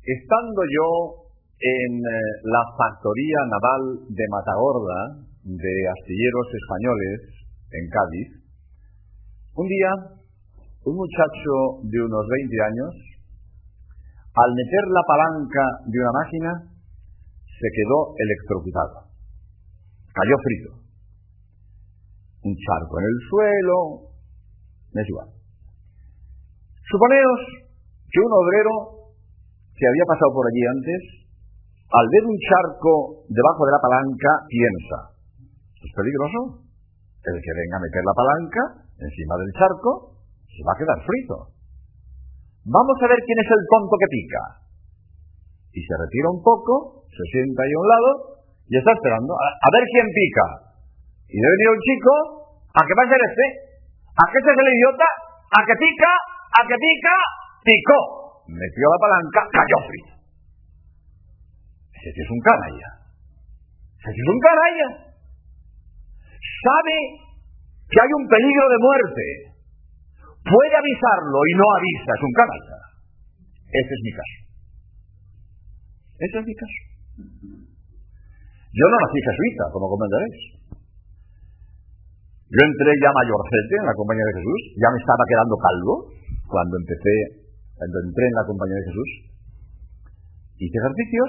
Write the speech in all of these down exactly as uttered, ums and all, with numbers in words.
Estando yo en eh, la factoría naval de Matagorda, de astilleros españoles, en Cádiz, un día, un muchacho de unos veinte años, al meter la palanca de una máquina, se quedó electrocutado. Cayó frito. Un charco en el suelo, me es igual. Suponeos que un obrero que había pasado por allí antes, al ver un charco debajo de la palanca, piensa: ¿es peligroso? El que venga a meter la palanca encima del charco se va a quedar frito. Vamos a ver quién es el tonto que pica. Y se retira un poco, se sienta ahí a un lado y está esperando a, a ver quién pica. Y debe venir un chico: ¿a qué va a ser este? ¿A qué este es el idiota? ¿A que pica? ¿A que pica? Picó. Metió la palanca, cayó frito. Ese es un canalla. Ese es un canalla. Sabe que hay un peligro de muerte. Puede avisarlo y no avisa. Es un canalla. Ese es mi caso. Ese es mi caso. Yo no nací jesuita, como comprenderéis. Yo entré ya mayorcete en la Compañía de Jesús. Ya me estaba quedando calvo cuando empecé. Cuando entré en la Compañía de Jesús, hice ejercicios,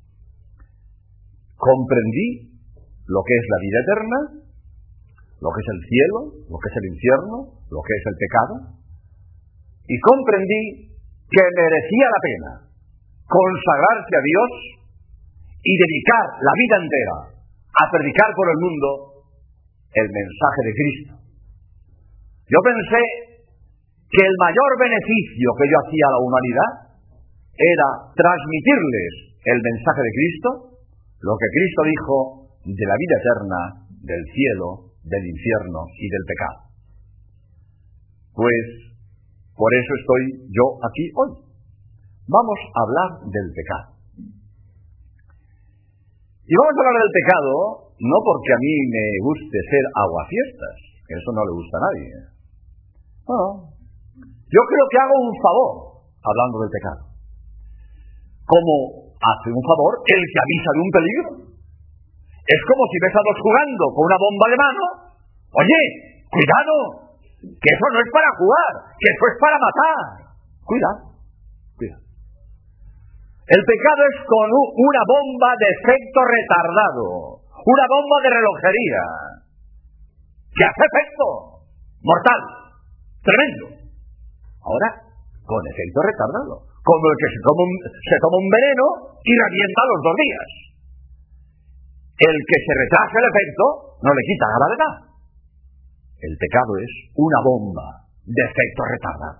comprendí lo que es la vida eterna, lo que es el cielo, lo que es el infierno, lo que es el pecado, y comprendí que merecía la pena consagrarse a Dios y dedicar la vida entera a predicar por el mundo el mensaje de Cristo. Yo pensé que el mayor beneficio que yo hacía a la humanidad era transmitirles el mensaje de Cristo, lo que Cristo dijo de la vida eterna, del cielo, del infierno y del pecado. Pues por eso estoy yo aquí hoy. Vamos a hablar del pecado. Y vamos a hablar del pecado no porque a mí me guste ser aguafiestas, que eso no le gusta a nadie. No. Yo creo que hago un favor hablando del pecado. Como hace un favor el que avisa de un peligro. Es como si ves a dos jugando con una bomba de mano. Oye, cuidado, que eso no es para jugar, que eso es para matar. Cuidado, cuidado. El pecado es con una bomba de efecto retardado, una bomba de relojería, que hace efecto mortal, tremendo. Ahora, con efecto retardado, como el que se toma un, se toma un veneno y revienta a los dos días. El que se retrasa el efecto no le quita nada de nada. El pecado es una bomba de efecto retardado.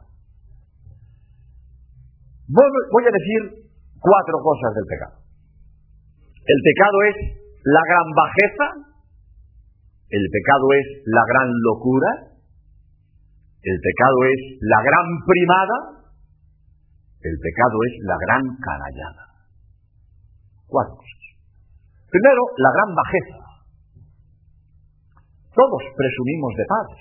Voy a decir cuatro cosas del pecado. El pecado es la gran bajeza, el pecado es la gran locura, el pecado es la gran primada, el pecado es la gran canallada. Cuatro cosas. Primero, la gran bajeza. Todos presumimos de padre.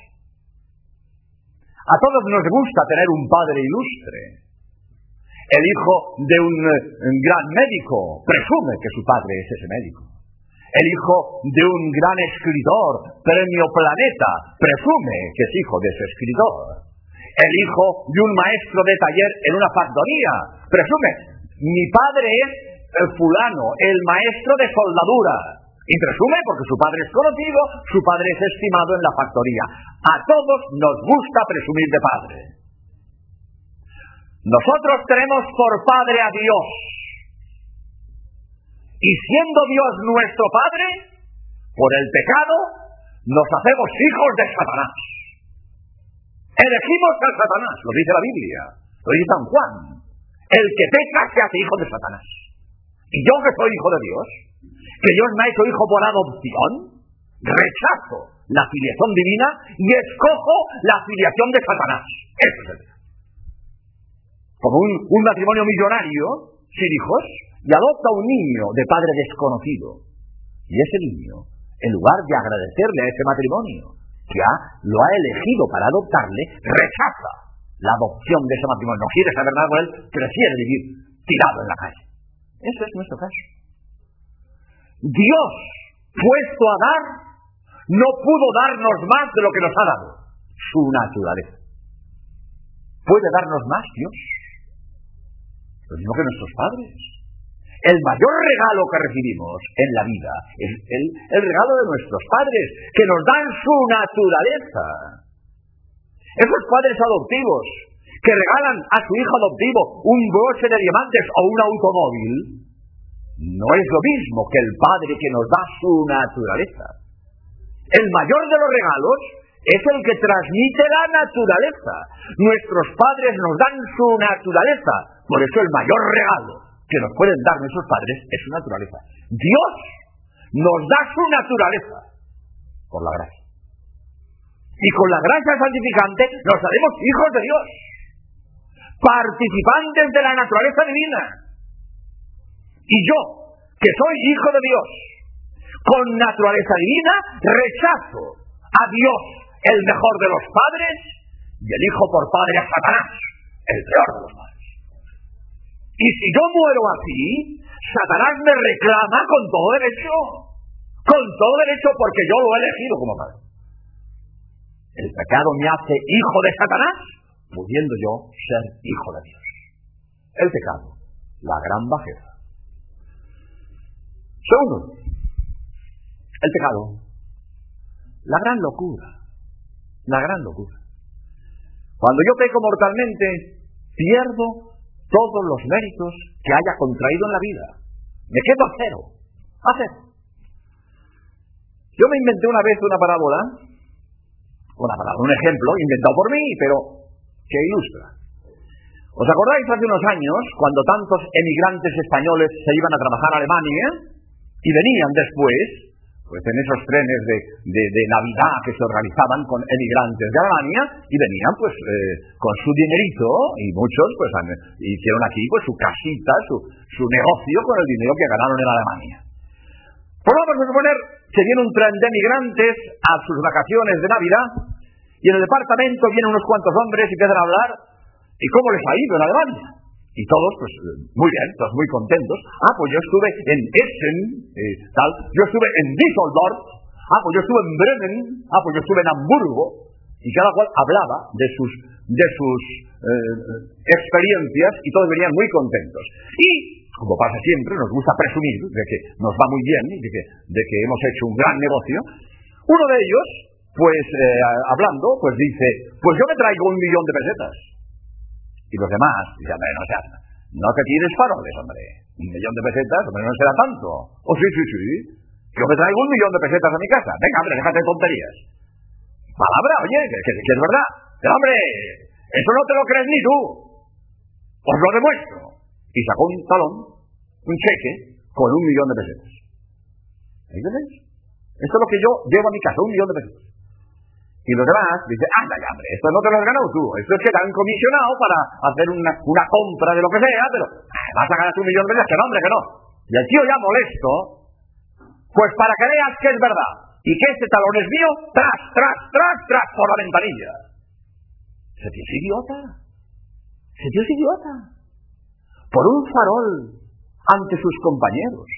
A todos nos gusta tener un padre ilustre. El hijo de un, un gran médico presume que su padre es ese médico. El hijo de un gran escritor, premio Planeta, presume que es hijo de ese escritor. El hijo de un maestro de taller en una factoría presume: mi padre es el fulano, el maestro de soldadura. Y presume porque su padre es conocido, su padre es estimado en la factoría. A todos nos gusta presumir de padre. Nosotros tenemos por padre a Dios. Y siendo Dios nuestro Padre, por el pecado nos hacemos hijos de Satanás. Elegimos a Satanás, lo dice la Biblia, lo dice San Juan. El que peca se hace hijo de Satanás. Y yo que soy hijo de Dios, que Dios me ha hecho hijo por adopción, rechazo la filiación divina y escojo la filiación de Satanás. Eso es el pecado. Como un, un matrimonio millonario, sin hijos, y adopta un niño de padre desconocido. Y ese niño, en lugar de agradecerle a ese matrimonio, que ha, lo ha elegido para adoptarle, rechaza la adopción de ese matrimonio. No quiere saber nada con él, prefiere vivir tirado en la calle. Ese es nuestro caso. Dios, puesto a dar, no pudo darnos más de lo que nos ha dado, su naturaleza. ¿Puede darnos más Dios? Lo mismo que nuestros padres. El mayor regalo que recibimos en la vida es el, el regalo de nuestros padres, que nos dan su naturaleza. Esos padres adoptivos que regalan a su hijo adoptivo un broche de diamantes o un automóvil, no es lo mismo que el padre que nos da su naturaleza. El mayor de los regalos es el que transmite la naturaleza. Nuestros padres nos dan su naturaleza. Por eso el mayor regalo que nos pueden dar nuestros padres es su naturaleza. Dios nos da su naturaleza por la gracia. Y con la gracia santificante nos haremos hijos de Dios, participantes de la naturaleza divina. Y yo, que soy hijo de Dios, con naturaleza divina, rechazo a Dios, el mejor de los padres, y elijo por padre a Satanás, el peor de los padres. Y si yo muero así, Satanás me reclama con todo derecho, con todo derecho porque yo lo he elegido como padre. El pecado me hace hijo de Satanás, pudiendo yo ser hijo de Dios. El pecado, la gran bajeza. Segundo, el pecado, la gran locura, la gran locura. Cuando yo peco mortalmente, pierdo todos los méritos que haya contraído en la vida. Me quedo a cero, a cero. Yo me inventé una vez una parábola, una parábola, un ejemplo inventado por mí, pero que ilustra. ¿Os acordáis hace unos años, cuando tantos emigrantes españoles se iban a trabajar a Alemania y venían después, pues en esos trenes de, de, de Navidad que se organizaban con emigrantes de Alemania, y venían pues eh, con su dinerito, y muchos pues han, hicieron aquí pues su casita, su, su negocio con el dinero que ganaron en Alemania. Pues vamos a suponer que viene un tren de emigrantes a sus vacaciones de Navidad, y en el departamento vienen unos cuantos hombres y empiezan a hablar, ¿y cómo les ha ido en Alemania? Y todos, pues, muy bien, todos muy contentos. Ah, pues yo estuve en Essen, eh, tal. Yo estuve en Düsseldorf. Ah, pues yo estuve en Bremen. Ah, pues yo estuve en Hamburgo. Y cada cual hablaba de sus, de sus eh, experiencias y todos venían muy contentos. Y, como pasa siempre, nos gusta presumir de que nos va muy bien y de que, de que hemos hecho un gran negocio. Uno de ellos, pues, eh, hablando, pues dice, pues yo me traigo un millón de pesetas. Y los demás dicen, bueno, o sea, no te tires faroles, hombre. Un millón de pesetas, hombre, no será tanto. Oh, sí, sí, sí. Yo me traigo un millón de pesetas a mi casa. Venga, hombre, déjate de tonterías. Palabra, oye, que, que, que es verdad. Pero, hombre, eso no te lo crees ni tú. Os lo demuestro. Y sacó un talón, un cheque, con un millón de pesetas. ¿Ahí veis? Esto es lo que yo llevo a mi casa, un millón de pesetas. Y los demás dicen, anda ya, hombre, esto no te lo has ganado tú, esto es que te han comisionado para hacer una, una compra de lo que sea, pero ah, vas a ganar un millón de veces, que no, hombre, que no. Y el tío ya molesto, pues para que veas que es verdad, y que este talón es mío, tras, tras, tras, tras, por la ventanilla. Ese tío es idiota, ese tío es idiota. Por un farol ante sus compañeros.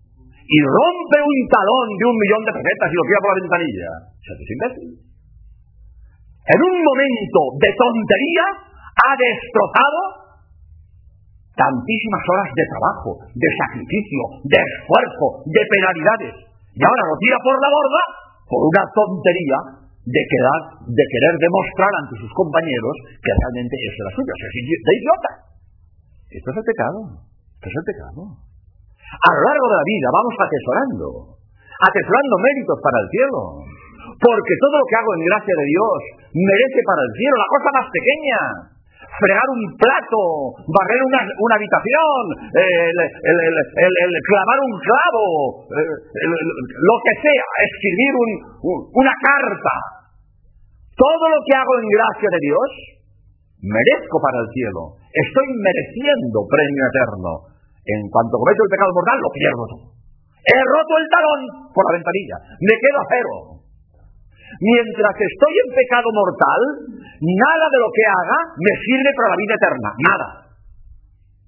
Y rompe un talón de un millón de pesetas y lo tira por la ventanilla. Ese tío es imbécil. En un momento de tontería ha destrozado tantísimas horas de trabajo, de sacrificio, de esfuerzo, de penalidades. Y ahora lo tira por la borda por una tontería de querer, de querer demostrar ante sus compañeros que realmente eso era suyo. Eso es de idiota. Esto es el pecado. Esto es el pecado. A lo largo de la vida vamos atesorando, atesorando méritos para el cielo. Porque todo lo que hago en gracia de Dios merece para el cielo la cosa más pequeña. Fregar un plato, barrer una, una habitación, el, el, el, el, el clavar un clavo, el, el, lo que sea, escribir un, un, una carta. Todo lo que hago en gracia de Dios merezco para el cielo. Estoy mereciendo premio eterno. En cuanto cometo el pecado mortal, lo pierdo todo. He roto el talón por la ventanilla. Me quedo a cero. Mientras estoy en pecado mortal, nada de lo que haga me sirve para la vida eterna. Nada.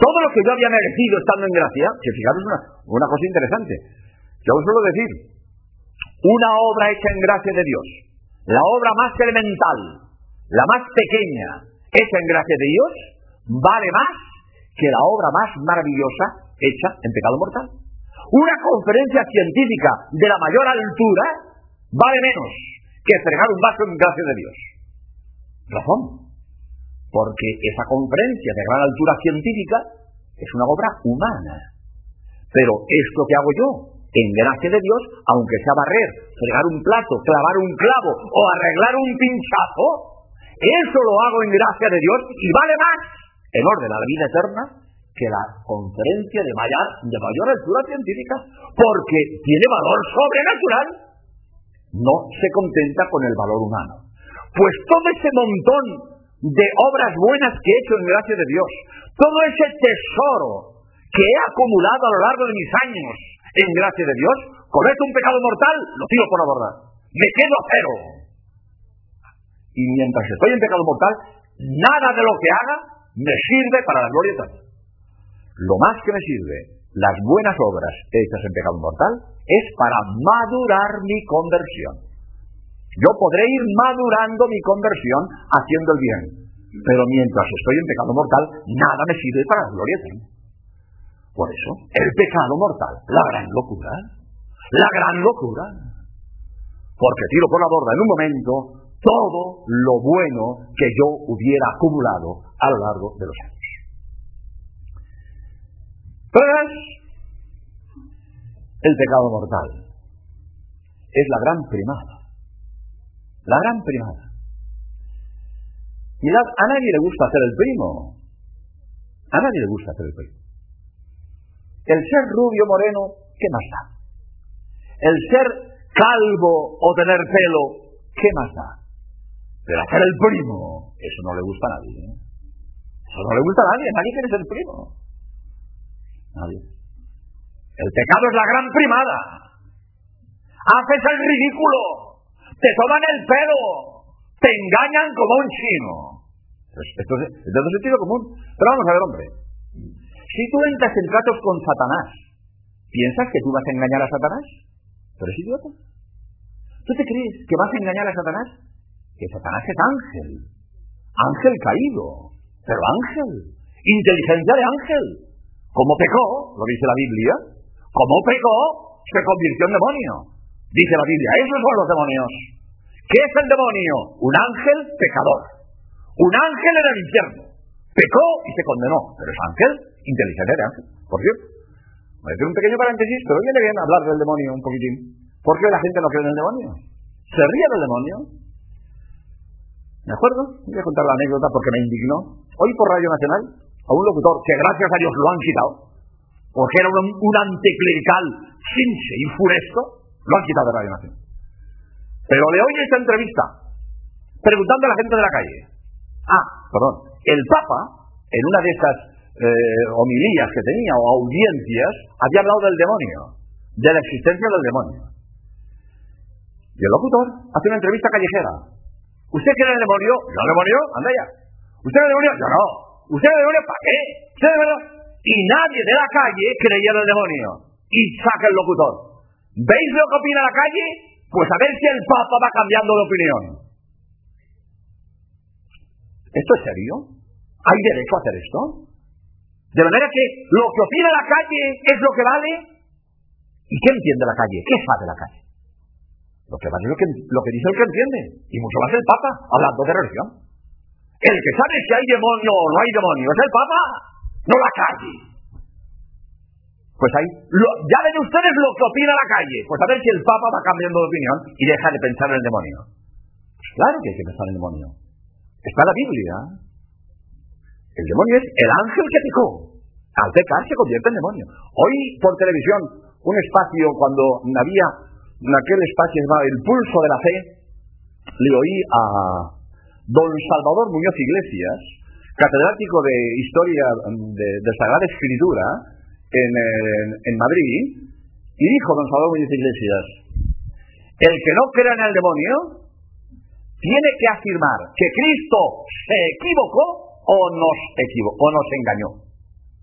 todo lo que yo había merecido estando en gracia, que fijaros una, una cosa interesante. Yo os suelo decir, una obra hecha en gracia de Dios, la obra más elemental, la más pequeña, hecha en gracia de Dios, vale más que la obra más maravillosa hecha en pecado mortal. Una conferencia científica de la mayor altura vale menos que fregar un vaso en gracia de Dios. Razón. Porque esa conferencia de gran altura científica es una obra humana. Pero esto que hago yo, en gracia de Dios, aunque sea barrer, fregar un plato, clavar un clavo o arreglar un pinchazo, eso lo hago en gracia de Dios y vale más, en orden a la vida eterna, que la conferencia de mayor, de mayor altura científica, porque tiene valor sobrenatural. No se contenta con el valor humano. Pues todo ese montón de obras buenas que he hecho en gracia de Dios, todo ese tesoro que he acumulado a lo largo de mis años en gracia de Dios, cometo un pecado mortal, lo tiro por la borda, me quedo a cero. Y mientras estoy en pecado mortal, nada de lo que haga me sirve para la gloria eterna. Lo más que me sirve, las buenas obras hechas en pecado mortal, es para madurar mi conversión. Yo podré ir madurando mi conversión haciendo el bien, pero mientras estoy en pecado mortal, nada me sirve para la gloria eterna. Por eso, el pecado mortal, la gran locura, la gran locura, porque tiro por la borda en un momento todo lo bueno que yo hubiera acumulado a lo largo de los años. Pues, el pecado mortal es la gran primada. La gran primada. Mirad, a nadie le gusta hacer el primo. A nadie le gusta hacer el primo. El ser rubio moreno, ¿qué más da? El ser calvo o tener pelo, ¿qué más da? Pero hacer el primo, eso no le gusta a nadie. ¿eh? Eso no le gusta a nadie. Nadie quiere ser primo. Nadie. El pecado es la gran primada. Haces el ridículo. Te toman el pelo, te engañan como un chino. Esto es, esto es de sentido común. Pero vamos a ver, hombre. Si tú entras en tratos con Satanás, ¿piensas que tú vas a engañar a Satanás? ¿Tú eres idiota? ¿Tú te crees que vas a engañar a Satanás? Que Satanás es ángel. Ángel caído. Pero ángel. Inteligencia de ángel. Como pecó, lo dice la Biblia, como pecó, se convirtió en demonio. Dice la Biblia, esos son los demonios. ¿Qué es el demonio? Un ángel pecador. Un ángel en el infierno. Pecó y se condenó. Pero es ángel, inteligencia de ángel. Por cierto, voy a hacer un pequeño paréntesis, pero viene bien hablar del demonio un poquitín. ¿Por qué la gente no cree en el demonio? ¿Se ríe del demonio? ¿De acuerdo? Voy a contar la anécdota porque me indignó. Hoy por Radio Nacional, a un locutor que gracias a Dios lo han quitado, porque era un, un anticlerical chinche y furesto, lo han quitado de Radio Nacional. Pero le oye esta entrevista, preguntando a la gente de la calle. Ah, perdón, el Papa, en una de esas eh, homilías que tenía, o audiencias, había hablado del demonio, de la existencia del demonio. Y el locutor hace una entrevista callejera. ¿Usted cree en el demonio? ¿Yo el demonio? Anda ya. ¿Usted cree en el demonio? Yo no. ¿Usted cree en el demonio? ¿Para qué? ¿Usted de verdad? Y nadie de la calle creía en el demonio. Y saca el locutor. ¿Veis lo que opina la calle? Pues a ver si el Papa va cambiando de opinión. ¿Esto es serio? ¿Hay derecho a hacer esto? De manera que lo que opina la calle es lo que vale. ¿Y qué entiende la calle? ¿Qué sabe la calle? Lo que vale es lo que, lo que dice el que entiende. Y mucho más el Papa, hablando de religión. El que sabe si hay demonio o no hay demonio es el Papa, no la calle. Pues ahí, lo, ya ven ustedes lo que opina la calle. Pues a ver si el Papa va cambiando de opinión y deja de pensar en el demonio. Pues claro que hay que pensar en el demonio. Está en la Biblia. El demonio es el ángel que pecó. Al pecar se convierte en demonio. Hoy por televisión, un espacio cuando había, en aquel espacio llamado El Pulso de la Fe, le oí a don Salvador Muñoz Iglesias, catedrático de Historia de, de Sagrada Escritura en, en, en Madrid, y dijo don Salvador Muñoz Iglesias: el que no crea en el demonio tiene que afirmar que Cristo se equivocó o nos equivocó, o nos engañó.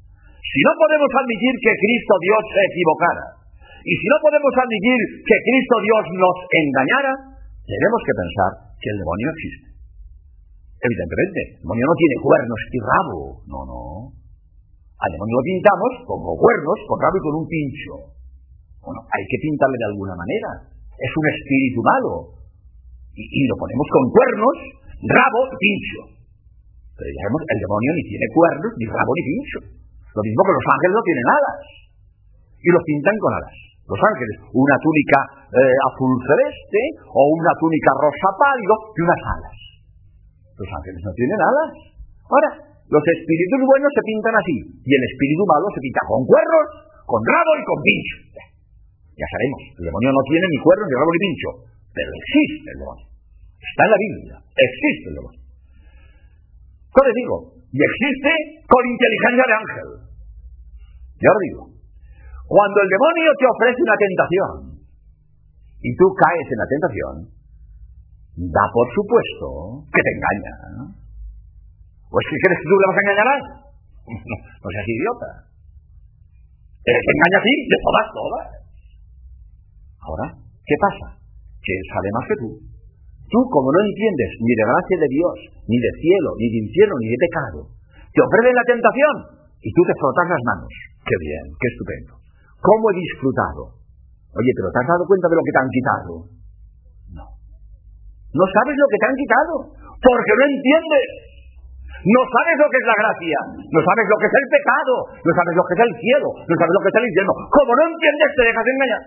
Si no podemos admitir que Cristo Dios se equivocara, y si no podemos admitir que Cristo Dios nos engañara, tenemos que pensar que el demonio existe. Evidentemente, el demonio no tiene cuernos y rabo. No, no. Al demonio lo pintamos con cuernos, con rabo y con un pincho. Bueno, hay que pintarle de alguna manera. Es un espíritu malo. Y, y lo ponemos con cuernos, rabo y pincho. Pero ya vemos, el demonio ni tiene cuernos, ni rabo, ni pincho. Lo mismo que los ángeles no tienen alas. Y los pintan con alas. Los ángeles, una túnica eh, azul celeste, o una túnica rosa pálido, y unas alas. Los ángeles no tienen alas. Ahora, los espíritus buenos se pintan así, y el espíritu malo se pinta con cuernos, con rabo y con pincho. Ya sabemos, el demonio no tiene ni cuernos, ni rabo, ni pincho, pero existe el demonio. Está en la Biblia, existe el demonio. ¿Qué les digo? Y existe con inteligencia de ángel. Ya os digo, cuando el demonio te ofrece una tentación, y tú caes en la tentación, da por supuesto que te engaña, ¿no? ¿O es que crees que tú le vas a engañar a él? No, no seas idiota. Te engaña a ti de todas, todas. Ahora, ¿qué pasa? Que él sabe más que tú. Tú, como no entiendes ni de gracia de Dios, ni de cielo, ni de infierno, ni de pecado, te ofrecen la tentación y tú te frotas las manos. ¡Qué bien! ¡Qué estupendo! ¿Cómo he disfrutado? Oye, ¿pero te has dado cuenta de lo que te han quitado? No. No sabes lo que te han quitado, porque no entiendes. No sabes lo que es la gracia, no sabes lo que es el pecado, no sabes lo que es el cielo, no sabes lo que es el infierno. Como no entiendes, te dejas engañar.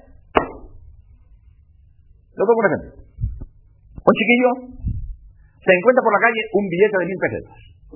Lo pongo un ejemplo. Un chiquillo se encuentra por la calle un billete de mil pesetas.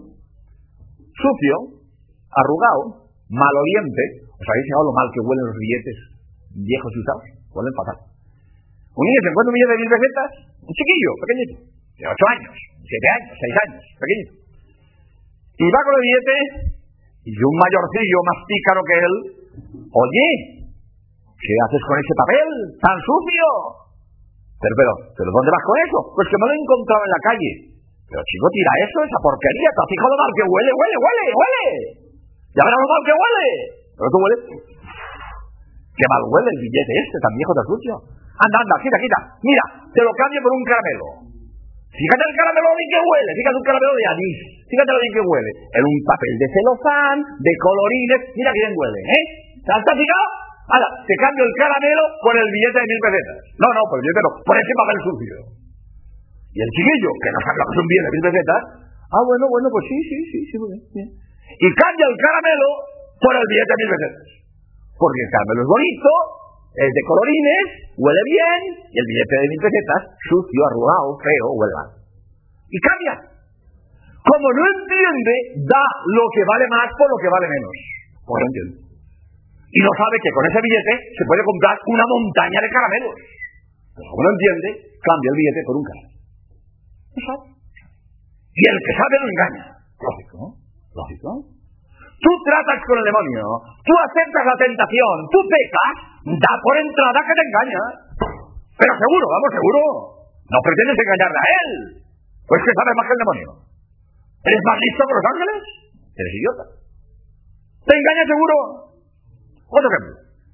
Sucio, arrugado, maloliente. ¿Os habéis fijado lo mal que huelen los billetes viejos y usados? Huelen fatal. Un niño se encuentra un billete de mil pesetas, un chiquillo, pequeñito, de ocho años, siete años, seis años, pequeñito. Y va con el billete, y un mayorcillo más pícaro que él, oye, ¿qué haces con ese papel tan sucio? Pero, pero, ¿pero dónde vas con eso? Pues que me lo he encontrado en la calle. Pero chico, tira eso, esa porquería, ¿te has fijado lo mal que huele? ¡Huele, huele, huele! ¡Ya verás lo mal que huele! ¿Pero tú hueles? ¡Qué mal huele el billete este, tan viejo, tan sucio! Anda, anda, quita, quita. Mira, te lo cambio por un caramelo. Fíjate el caramelo bien que huele, fíjate un caramelo de anís, fíjate lo bien que huele. En un papel de celofán, de colorines, mira que bien huele, ¿eh? ¿Te has fijado? Ahora, te cambio el caramelo por el billete de mil pesetas. No, no, por el billete no, por ese papel sucio. Y el chiquillo, que no sabe lo que es un billete de mil pesetas, ah, bueno, bueno, pues sí, sí, sí, sí, muy bien, bien. Y cambia el caramelo por el billete de mil pesetas. Porque el caramelo es bonito, es de colorines, huele bien, y el billete de mil pesetas, sucio, arrugado, feo, huele mal. Y cambia. Como no entiende, da lo que vale más por lo que vale menos. Pues no entiende. Y no sabe que con ese billete se puede comprar una montaña de caramelos. Pero como no entiende, cambia el billete por un caramelo. No sabe. Y el que sabe lo engaña. Lógico, ¿no? Lógico. Tú tratas con el demonio, tú aceptas la tentación, tú pecas, da por entrada que te engaña. Pero seguro, vamos, seguro. No pretendes engañarle a él. Pues que sabes más que el demonio. ¿Eres más listo que los ángeles? Eres idiota. ¿Te engaña seguro? Otro ejemplo.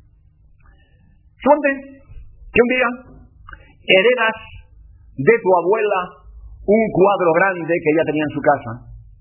Suponte que un día heredas de tu abuela un cuadro grande que ella tenía en su casa.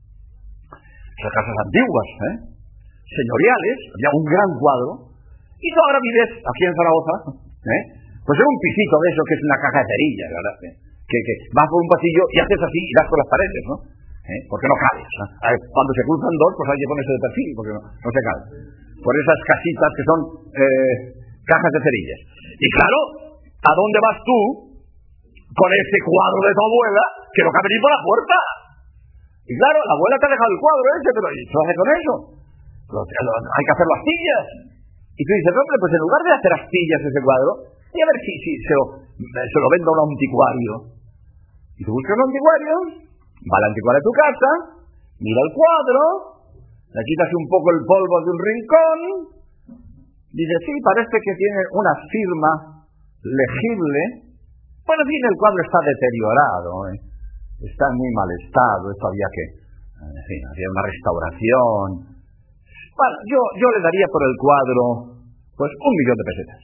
Esas casas antiguas, ¿eh? Señoriales, había un gran cuadro, y tú ahora vives aquí en Zaragoza, ¿eh? Pues en un pisito de eso que es una caja de cerillas, ¿verdad? Que, que vas por un pasillo y haces así y das por las paredes, ¿no? ¿Eh? Porque no cabes, ¿no? Cuando se cruzan dos, pues hay que ponerse de perfil, porque no, no se cabe. Por esas casitas que son eh, cajas de cerillas. Y claro, ¿a dónde vas tú con ese cuadro de tu abuela que no cabe ni por la puerta? Y claro, la abuela te ha dejado el cuadro ese, pero ¿y qué haces con eso? Pero, hay que hacer las astillas. Y tú dices, hombre, pues en lugar de hacer astillas ese cuadro, y a ver si, si se, lo, se lo vendo a un anticuario. Y tú buscas un anticuario, va al anticuario de tu casa, mira el cuadro, le quitas un poco el polvo de un rincón, dice, sí, parece que tiene una firma legible. Bueno, en fin, el cuadro está deteriorado, ¿eh? Está en muy mal estado, esto había que, en fin, había una restauración, Bueno, yo, yo le daría por el cuadro, pues, un millón de pesetas.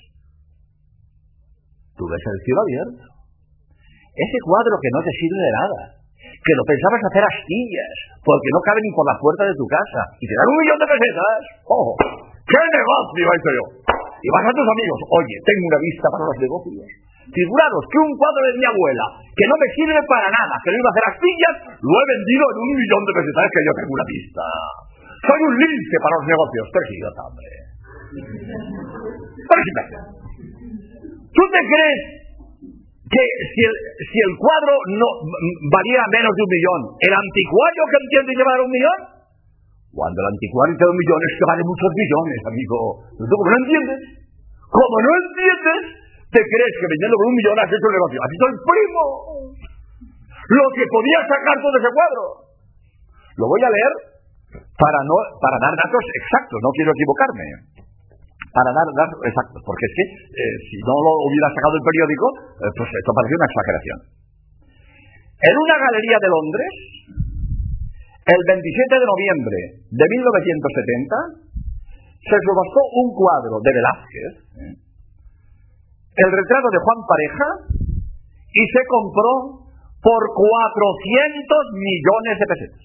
Tú ves el cielo abierto. Ese cuadro que no te sirve de nada, que lo pensabas hacer astillas, porque no cabe ni por la puerta de tu casa, y te dan un millón de pesetas. ¡Oh! ¡Qué negocio he hecho yo! Y vas a tus amigos, oye, tengo una vista para los negocios. Figuraros que un cuadro de mi abuela, que no me sirve para nada, que lo iba a hacer astillas, lo he vendido en un millón de pesetas. Es que yo tengo una vista. Soy un lince para los negocios. Pero es idiota, hombre. Pero es imbécil. ¿Tú te crees que si el, si el cuadro no valía menos de un millón, el anticuario que entiende llevar un millón? Cuando el anticuario te da un millón es que vale muchos millones, amigo. ¿Tú cómo no entiendes? Como no entiendes, te crees que vendiendo por un millón has hecho el negocio. Has hecho el primo. Lo que podías sacar todo ese cuadro. Lo voy a leer para no para dar datos exactos, no quiero equivocarme. Para dar datos exactos, porque es que eh, si no lo hubiera sacado el periódico, eh, pues esto parecía una exageración. En una galería de Londres, el veintisiete de noviembre de mil novecientos setenta, se subastó un cuadro de Velázquez, ¿eh? el retrato de Juan Pareja, y se compró por cuatrocientos millones de pesetas.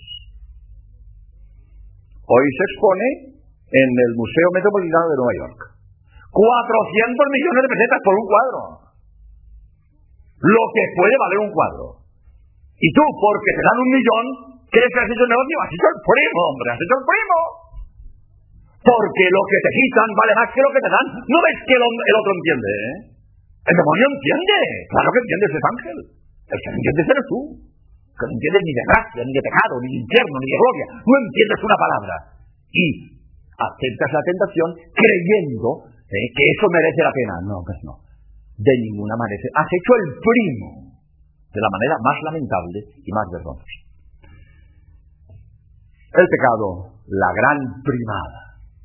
Hoy se expone en el Museo Metropolitano de Nueva York. cuatrocientos millones de pesetas por un cuadro. Lo que puede valer un cuadro. Y tú, porque te dan un millón, ¿crees que has hecho el negocio? Has hecho el primo, hombre, has hecho el primo. Porque lo que te quitan vale más que lo que te dan. ¿No ves que el, el otro entiende, eh? El demonio entiende. Claro que entiende, ese ángel. El que no entiendes eres tú. Que no entiendes ni de gracia, ni de pecado, ni de infierno, ni de gloria. No entiendes una palabra. Y aceptas la tentación creyendo eh, que eso merece la pena. No, pues no. De ninguna manera. Has hecho el primo de la manera más lamentable y más vergonzosa. El pecado, la gran primada.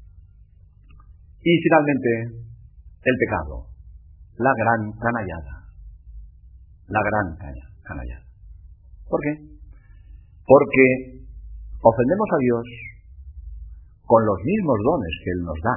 Y finalmente, el pecado, la gran canallada. La gran canallada. ¿Por qué? Porque ofendemos a Dios con los mismos dones que Él nos da.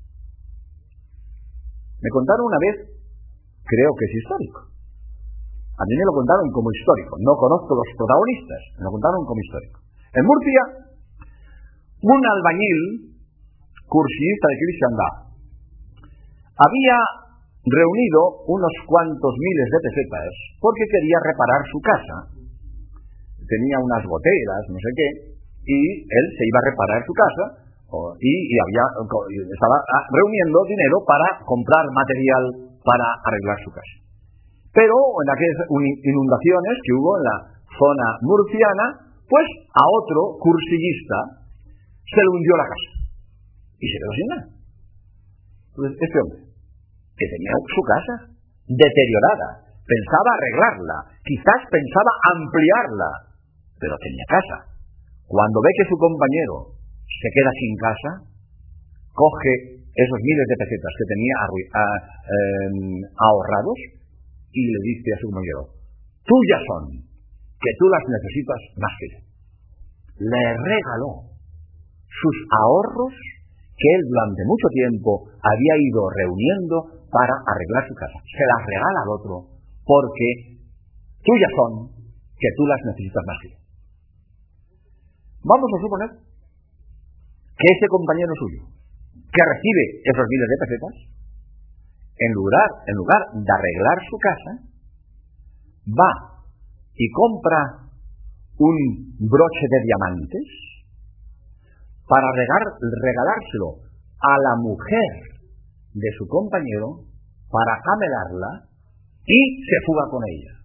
Me contaron una vez, creo que es histórico. A mí me lo contaron como histórico. No conozco los protagonistas, me lo contaron como histórico. En Murcia, un albañil, cursillista de cristiandad, había reunido unos cuantos miles de pesetas porque quería reparar su casa. Tenía unas goteras, no sé qué, y él se iba a reparar su casa y, y había, estaba reuniendo dinero para comprar material para arreglar su casa. Pero en aquellas inundaciones que hubo en la zona murciana, pues a otro cursillista se le hundió la casa y se quedó sin nada. Entonces, este hombre, que tenía su casa deteriorada, pensaba arreglarla, quizás pensaba ampliarla, pero tenía casa. Cuando ve que su compañero se queda sin casa, coge esos miles de pesetas que tenía ahorrados y le dice a su compañero: tuyas son, que tú las necesitas más que yo. Le regaló sus ahorros que él durante mucho tiempo había ido reuniendo para arreglar su casa. Se las regala al otro porque tuyas son, que tú las necesitas más que yo. Vamos a suponer que ese compañero suyo, que recibe esos miles de pesetas, en lugar, en lugar de arreglar su casa, va y compra un broche de diamantes para regar, regalárselo a la mujer de su compañero para camelarla y se fuga con ella.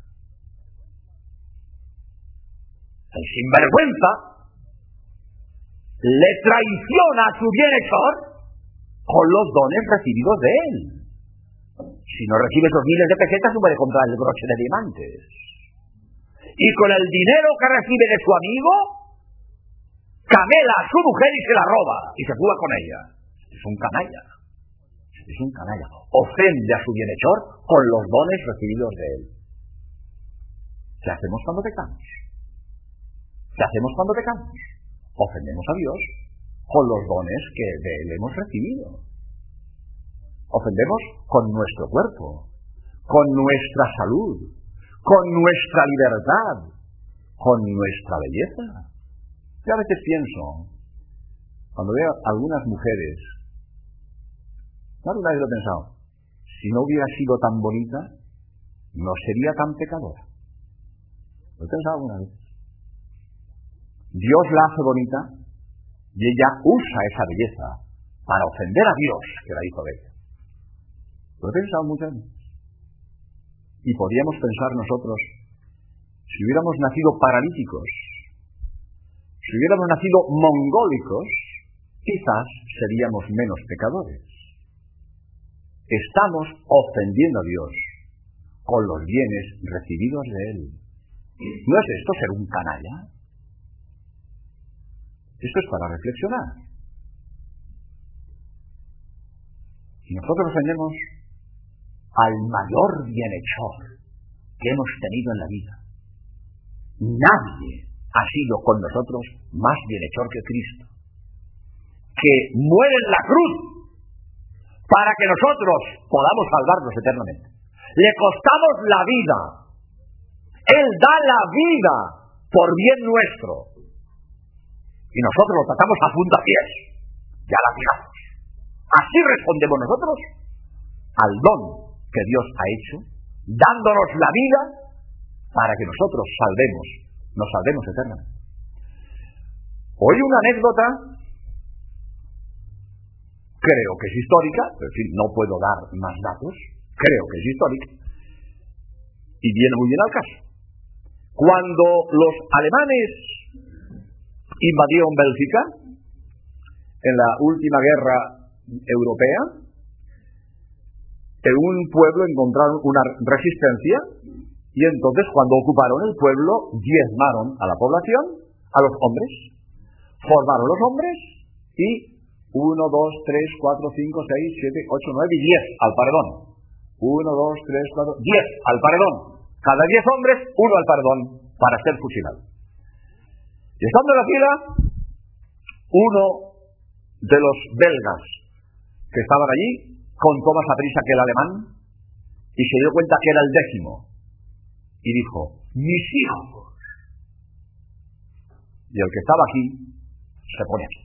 El sinvergüenza le traiciona a su bienhechor con los dones recibidos de él. Si no recibe esos miles de pesetas, no puede comprar el broche de diamantes. Y con el dinero que recibe de su amigo, camela a su mujer y se la roba y se fuga con ella. Es un canalla. Es un canalla. Ofende a su bienhechor con los dones recibidos de él. ¿Qué hacemos cuando pecamos? ¿Qué hacemos cuando pecamos? Ofendemos a Dios con los dones que de Él hemos recibido. Ofendemos con nuestro cuerpo, con nuestra salud, con nuestra libertad, con nuestra belleza. Yo a veces pienso, cuando veo a algunas mujeres, alguna vez lo he pensado, si no hubiera sido tan bonita, no sería tan pecadora. ¿Lo he pensado alguna vez? Dios la hace bonita y ella usa esa belleza para ofender a Dios que la hizo bella. Lo he pensado muchas veces. Y podríamos pensar nosotros, si hubiéramos nacido paralíticos, si hubiéramos nacido mongólicos, quizás seríamos menos pecadores. Estamos ofendiendo a Dios con los bienes recibidos de Él. ¿No es esto ser un canalla? Esto es para reflexionar. Y nosotros ofendemos al mayor bienhechor que hemos tenido en la vida. Nadie ha sido con nosotros más bienhechor que Cristo, que muere en la cruz para que nosotros podamos salvarnos eternamente. Le costamos la vida. Él da la vida por bien nuestro. Y nosotros lo tratamos a puntapiés y a latigazos. Así respondemos nosotros al don que Dios ha hecho, dándonos la vida para que nosotros salvemos, nos salvemos eternamente. Oí una anécdota, creo que es histórica, pero en fin, no puedo dar más datos, creo que es histórica, y viene muy bien al caso. Cuando los alemanes invadieron Bélgica, en la última guerra europea, en un pueblo encontraron una resistencia, y entonces cuando ocuparon el pueblo, diezmaron a la población, a los hombres, formaron los hombres, y uno, dos, tres, cuatro, cinco, seis, siete, ocho, nueve y diez al paredón. uno, dos, tres, cuatro, diez al paredón. Cada diez hombres, uno al paredón, para ser fusilado. Y estando en la fila, uno de los belgas que estaban allí contó más a prisa que el alemán y se dio cuenta que era el décimo. Y dijo, mis hijos. Y el que estaba aquí, se pone aquí.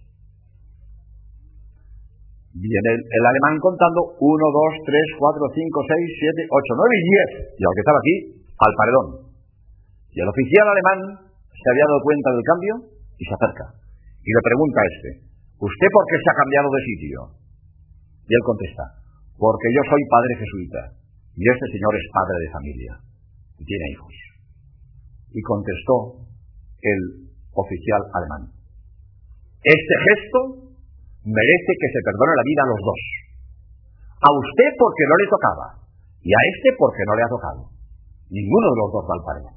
Viene el, el alemán contando uno, dos, tres, cuatro, cinco, seis, siete, ocho, nueve y diez. Y el que estaba aquí, al paredón. Y el oficial alemán se había dado cuenta del cambio y se acerca. Y le pregunta a este, ¿usted por qué se ha cambiado de sitio? Y él contesta, porque yo soy padre jesuita y este señor es padre de familia y tiene hijos. Y contestó el oficial alemán, este gesto merece que se perdone la vida a los dos. A usted porque no le tocaba y a este porque no le ha tocado. Ninguno de los dos va al paredón.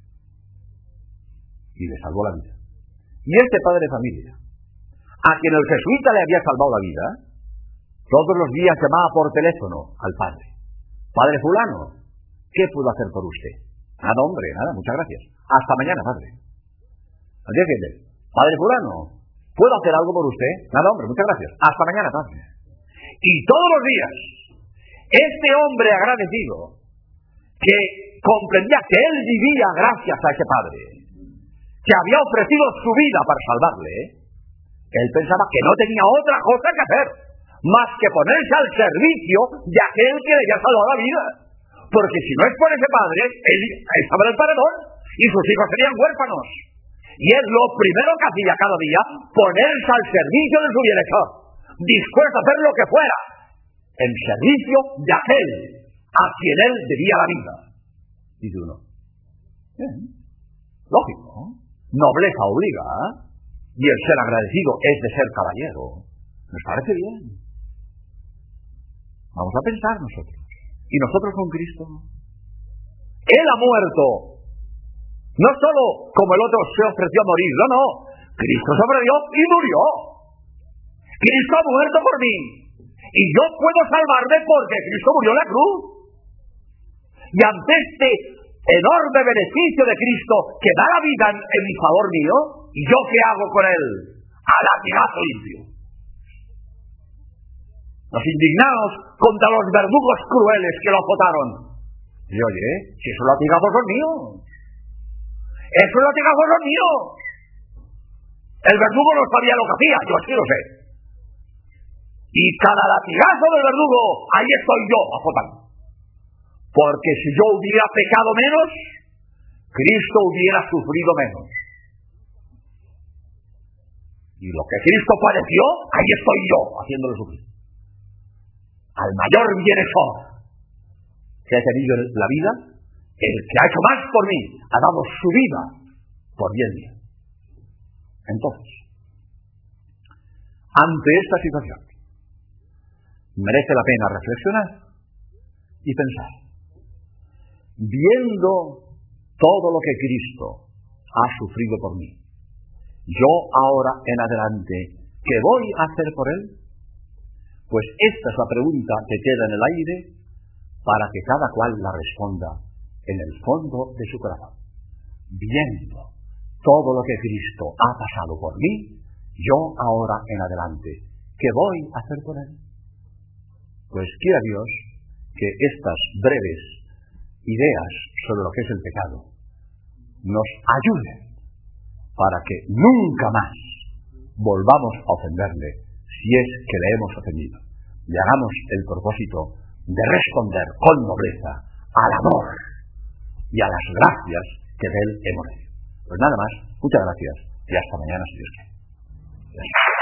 Y le salvó la vida. Y este padre de familia, a quien el jesuita le había salvado la vida, todos los días llamaba por teléfono al padre. Padre fulano, ¿qué puedo hacer por usted? Nada, hombre, nada, muchas gracias. Hasta mañana, padre. Al día siguiente, padre fulano, ¿puedo hacer algo por usted? Nada, hombre, muchas gracias. Hasta mañana, padre. Y todos los días, este hombre agradecido, que comprendía que él vivía gracias a ese padre, que había ofrecido su vida para salvarle, él pensaba que no tenía otra cosa que hacer más que ponerse al servicio de aquel que le había salvado la vida, porque si no es por ese padre, él estaba en el paredón y sus hijos serían huérfanos. Y es lo primero que hacía cada día, ponerse al servicio de su bienhechor, dispuesto a hacer lo que fuera en servicio de aquel a quien él debía la vida. Dice uno, bien, lógico, ¿no? Nobleza obliga, ¿eh? Y el ser agradecido es de ser caballero. Nos parece bien. Vamos a pensar nosotros. ¿Y nosotros con Cristo? Él ha muerto. No solo como el otro se ofreció a morir, no, no. Cristo se ofreció y murió. Cristo ha muerto por mí. Y yo puedo salvarme porque Cristo murió en la cruz. Y ante este enorme beneficio de Cristo que da la vida en, en mi favor mío, ¿y yo qué hago con él? a latigazo limpio. Nos indignamos contra los verdugos crueles que lo azotaron. Y oye, si esos latigazos son míos, esos latigazos son míos. El verdugo no sabía lo que hacía, yo sí lo sé. Y cada latigazo del verdugo, ahí estoy yo azotando. Porque si yo hubiera pecado menos, Cristo hubiera sufrido menos. Y lo que Cristo padeció, ahí estoy yo haciéndolo sufrir. Al mayor bienhechor que ha tenido la vida, el que ha hecho más por mí, ha dado su vida por bien mío. Entonces, ante esta situación, merece la pena reflexionar y pensar. Viendo todo lo que Cristo ha sufrido por mí, yo ahora en adelante, ¿qué voy a hacer por Él? Pues esta es la pregunta que queda en el aire para que cada cual la responda en el fondo de su corazón. Viendo todo lo que Cristo ha pasado por mí, yo ahora en adelante, ¿qué voy a hacer por Él? Pues quiera Dios que estas breves ideas sobre lo que es el pecado nos ayuden para que nunca más volvamos a ofenderle si es que le hemos ofendido, y hagamos el propósito de responder con nobleza al amor y a las gracias que de Él hemos recibido. Pues nada más, muchas gracias y hasta mañana si Dios quiere.